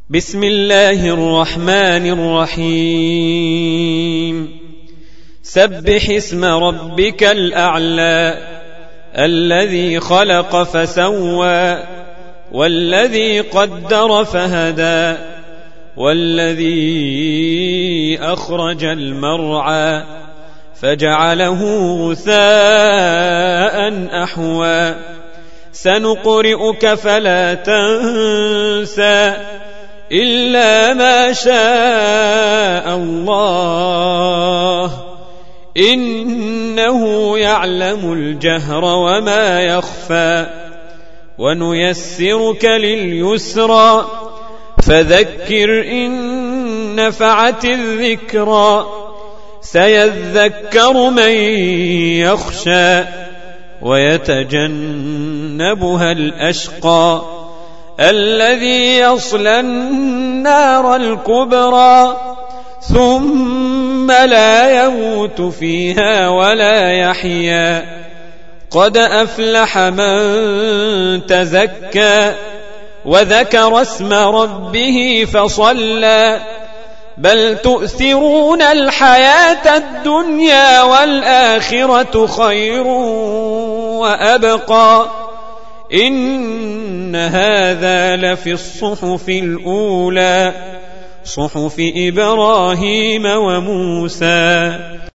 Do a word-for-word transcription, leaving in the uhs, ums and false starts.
بسم الله الرحمن الرحيم سبح اسم ربك الأعلى الذي خلق فسوى والذي قدر فهدى والذي أخرج المرعى فجعله غثاء أحوى سنقرئك فلا تنسى إلا ما شاء الله إنه يعلم الجهر وما يخفى ونيسرك لليسرى فذكر إن نفعت الذكرى سيذكر من يخشى ويتجنبها الأشقى الذي يصلى النار الكبرى ثم لا يموت فيها ولا يحيا قد أفلح من تزكى وذكر اسم ربه فصلى بل تؤثرون الحياة الدنيا والآخرة خير وأبقى إن هذا لفي الصحف الأولى صحف إبراهيم وموسى.